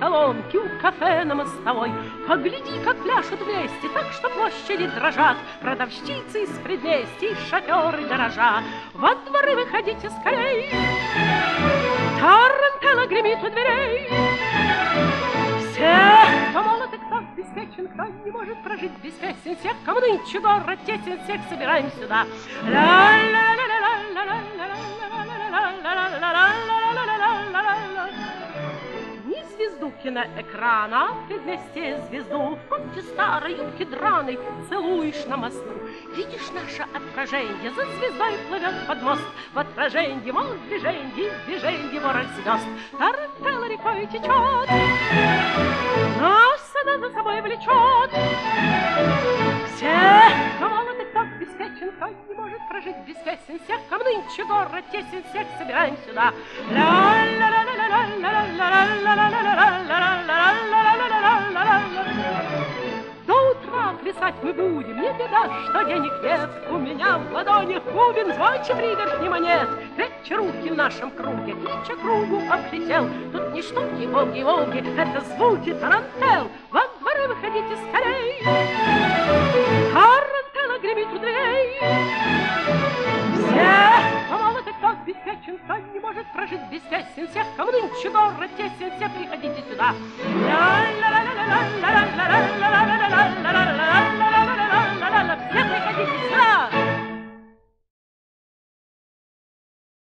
колонки у кафе на Мостовой. Погляди, как пляшут вместе, так что площади дрожат. Продавщицы из предместий, шоферы дорожат. Во дворы выходите скорей, тарантелла гремит у дверей. Все, кто молод и кто беспечен, кто не может прожить без песен, всех, кому нынче город тесен, всех собираем сюда. Не звезду киноэкрана, ты вместе звезду в комнате старой юбки драной целуешь на мосту. Видишь наше отражение, за звездой плывет под мост. В отражении, мол, движенье ворох звезд. Тарантелла рекой течет, нас она за собой влечет. Все, кто молод и кто беспечен, кто не может прожить без песен, всех, кому нынче город тесен, всех собираем сюда. До утра плясать мы будем, не беда, что денег нет. У меня в ладонях бубен, звонче пригоршни монет. Крепче руки в нашем круге, клича кругу облетел. Тут не штуки, волги, это звуки тарантел. Во дворы выходите скорей, тарантелла гремит у дверей. Все, кто молод и кто беспечен, кто не может прожить без песен, всех, кому нынче город тесен, все приходите сюда. Ла-ла-ла-ла-ла-ла-ла-ла-ла-ла-ла-ла-ла-ла-ла-ла-ла.